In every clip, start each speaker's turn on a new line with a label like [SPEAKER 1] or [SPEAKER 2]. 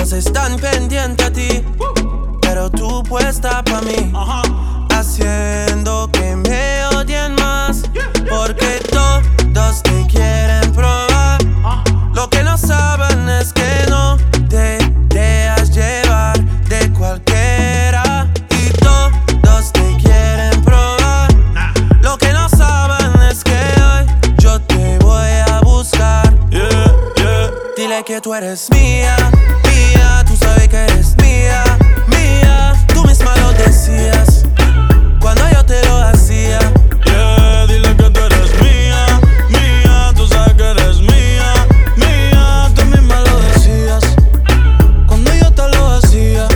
[SPEAKER 1] Todos están pendientes a ti, pero tú puesta pa' mí, haciendo que me odien más, porque todos te quieren probar. Lo que no saben es que no te dejas llevar de cualquiera, y todos te quieren probar. Lo que no saben es que hoy yo te voy a buscar. Dile que tú eres mía, mía, tú sabes que eres mía, mía. Tú misma lo decías cuando yo te lo hacía.
[SPEAKER 2] Dile que tú eres mía, mía, tú sabes que eres mía, mía. Tú misma lo decías cuando yo te lo hacía.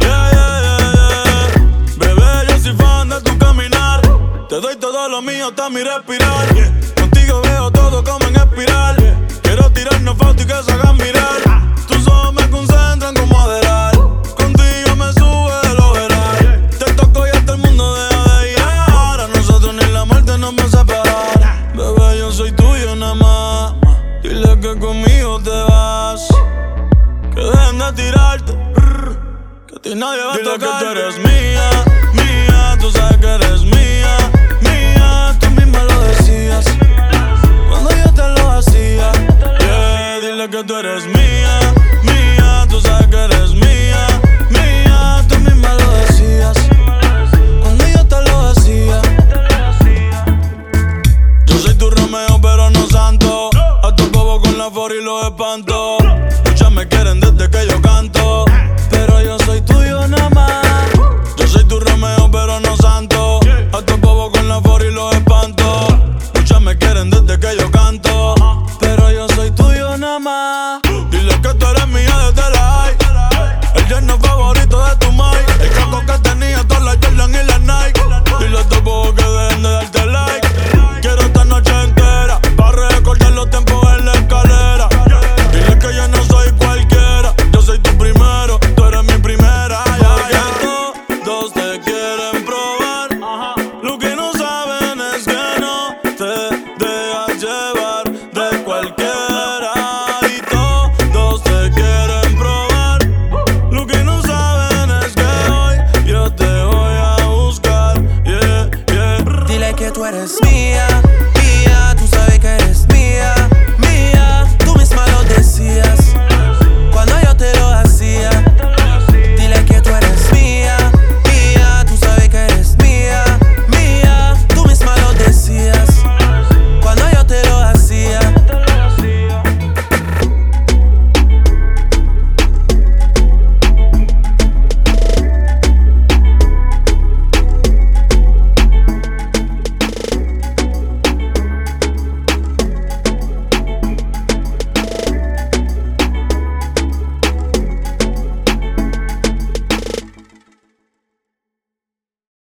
[SPEAKER 2] Bebé, yo soy fan de tu caminar. Te doy todo lo mío hasta mi respirar. Contigo veo todo como en espiral. Quiero tirarnos fotos y que se hagan mirar. Tus ojos me concentran como Adderall. Contigo me sube el overall. Te toco y hasta el mundo deja de llegar. A nosotros ni la muerte nos va a separar. Bebé, yo soy tuyo nada más. Dile que conmigo te vas. Que dejen de tirarte. Que a ti nadie va a tocar. Dile que tú eres mía, mía. Tú sabes que eres mía, mía. Tú misma lo decías cuando yo te lo hacía. Dile que tú eres mía, mía. Tú sabes que eres mía, mía. Tú misma lo decías cuando yo te lo hacía. Yo soy tu Romeo pero no santo. A tu bobo con la for y los espanto. Muchas me quieren desde que yo canto, pero yo soy tuyo nada más. Yo soy tu Romeo pero no santo. A tu bobo con la for y los espanto. Muchas me quieren desde que yo canto, pero yo soy tuyo nada más. Dile que tú eres mía desde la high. El yerno favorito de tu mai. El caco que tenía todas las Jordan y las Nike. Dile a tu bobo que dejen de darte like. Quiero esta noche entera para recordar los tiempos en la escalera. Dile que yo no soy cualquiera. Yo soy tu primero, tú eres mi primera. Todos te quieren probar. Lo que no saben es que no te dejas llevar de cualquiera. Y todos te quieren probar. Lo que no saben es que hoy yo te voy a buscar.
[SPEAKER 1] Dile que tú eres mía,